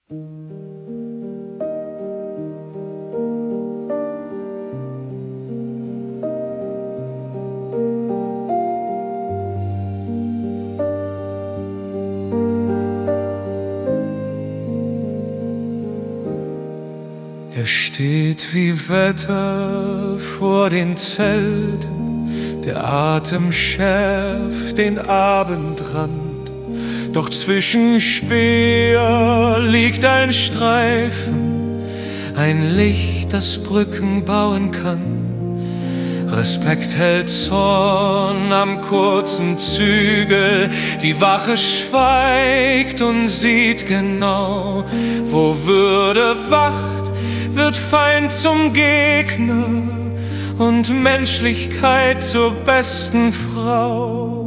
Er steht wie Wetter vor den Zelten, der Atem schärft den Abendrand. Doch zwischen Speer liegt ein Streifen, ein Licht, das Brücken bauen kann. Respekt hält Zorn am kurzen Zügel, die Wache schweigt und sieht genau, wo Würde wacht, wird Feind zum Gegner und Menschlichkeit zur besten Frau.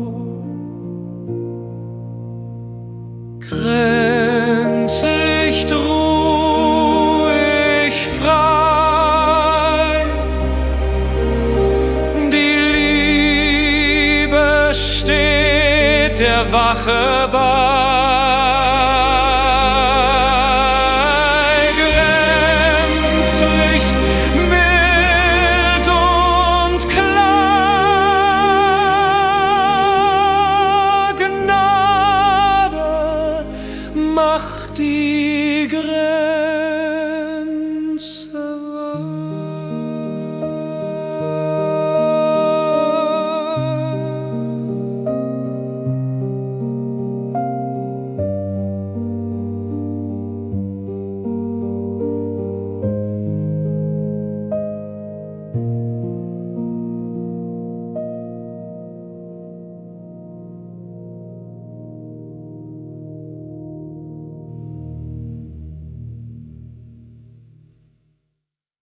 Grenzlicht ruhig frei, die Liebe steht der Wache bei. Grenzlicht mild und klar, Gnade macht die Grenzen